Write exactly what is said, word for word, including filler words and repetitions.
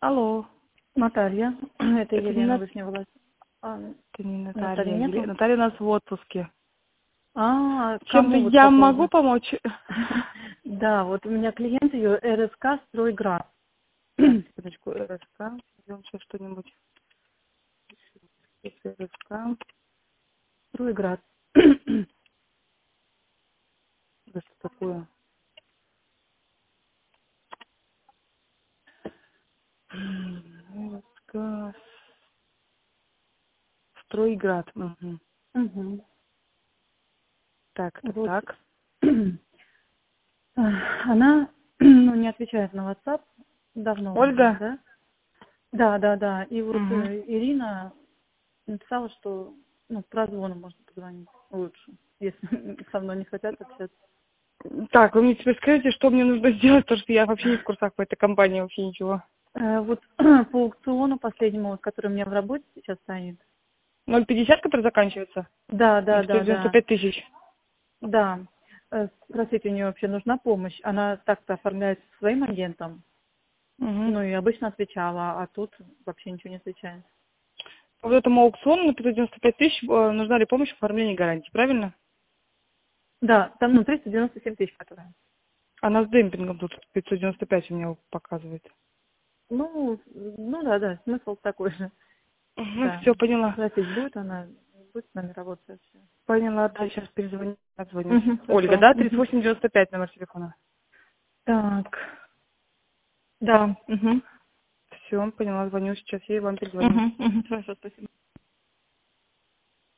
Алло, Наталья, это это не, Елена Нат- Вышневолосая. А, это не Натальи Наталья. Еле- нету? Наталья у нас в отпуске. А, Чем-то кому вот я по могу поводу? помочь? Да, вот у меня клиент ее РСК «Стройград». Секундочку, РСК. Сделаем сейчас что-нибудь. РСК. «Стройград». Да что такое? РСК. Стройград. Угу. Мгм. Так, так, Вот. так. Она ну, не отвечает на WhatsApp давно уже, Ольга? да? Да, да, да. И вот Угу. э, Ирина написала, что ну, прозвоном можно позвонить лучше, если со мной не хотят общаться. Так, вы мне теперь скажите, что мне нужно сделать, потому что я вообще не в курсах по этой компании, вообще ничего. Э, Вот по аукциону последнему, вот, который у меня в работе сейчас стоит. ноль пятьдесят, который заканчивается? Да, На да, сто да, девяносто да, пять тысяч. да. Э, Спросите, у нее вообще нужна помощь? Она так-то оформляется своим агентом, Угу. ну и обычно отвечала, а тут вообще ничего не отвечает. По вот этому аукциону на пятьсот девяносто пять тысяч э, нужна ли помощь в оформлении гарантии, правильно? Да, там, ну, триста девяносто семь тысяч, которая. Она с демпингом тут пятьсот девяносто пять у меня показывает. Ну, ну да, да, смысл такой же. Угу, Да. все, поняла. Платить будет она, будет с нами работать вообще. Поняла, да, сейчас перезвоню, отзвонюсь. Угу, Ольга, хорошо. да, тридцать Мгм. восемь девяносто пять номер телефона. Так, да. Угу. Все, поняла, звоню сейчас, я вам перезвоню. Угу, угу. Хорошо, спасибо.